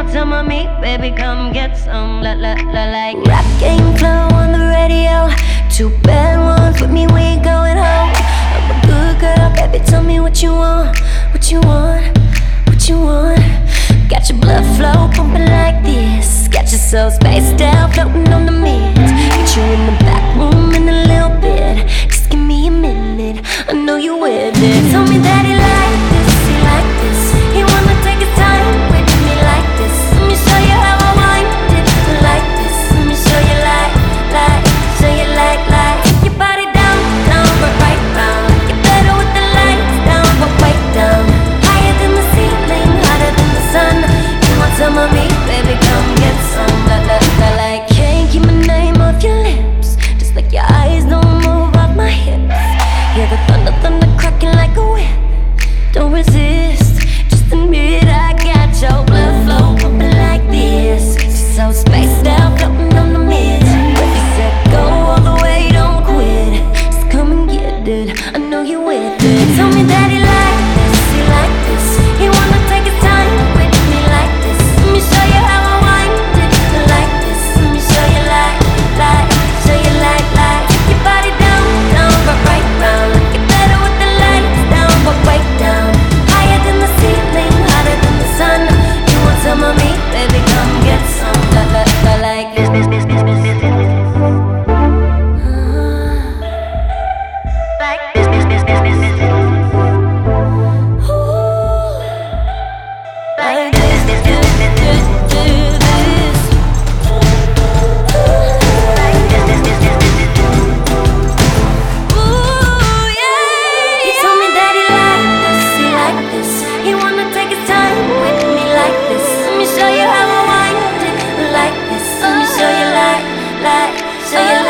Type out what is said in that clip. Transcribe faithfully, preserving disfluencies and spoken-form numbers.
want some of me? Baby, come get some. La la la like Rap game flow on the radio. Two bad ones with me, we ain't going home. I'm a good girl, baby, tell me what you want. What you want, what you want. Got your blood flow pumping like this. Got your soul spaced out, floating on the mids. Get you in the back room in a little bit. Just give me a minute, I know you with it. Tell me that he like this, he like this. He wanna take his time with me like this. Let me show you how I want it, like this. Let me show you like, like, show you like, like. Take your body down, down, but right round. Get better with the lights down, but way down. Higher than the ceiling, hotter than the sun. You want some of me, baby, come get some. La la la like. Can't keep my name off your lips, just like your eyes don't move off my hips. Hear the thunder, thunder cracking like a whip. Don't resist, just admit I got your blood flow pumping like this. She's so spaced out, floating on the mids. Ready, set, go all the way, don't quit. Just come and get it, I know you with it. Tell me that he like this, he like this. He wanna take his time with me like this. Let me show you how I want it, like this. Let me show you like, like, show you like, like. Take your body down, down, but right round. Get better with the lights down, but way down. Higher than the ceiling, hotter than the sun. You want some of me, baby, come get some. La la la like this, this, this, this, this, this. Like this, this, this, this, this, this. Ooh. Like this, this, this, this, this, this. Like this, this, this, this, this, this. Ooh, yeah. He told me that he like this, he like this. He wanna take his time with me like this. Let me show you how I want it, like this. Let me show you like, like, show you like.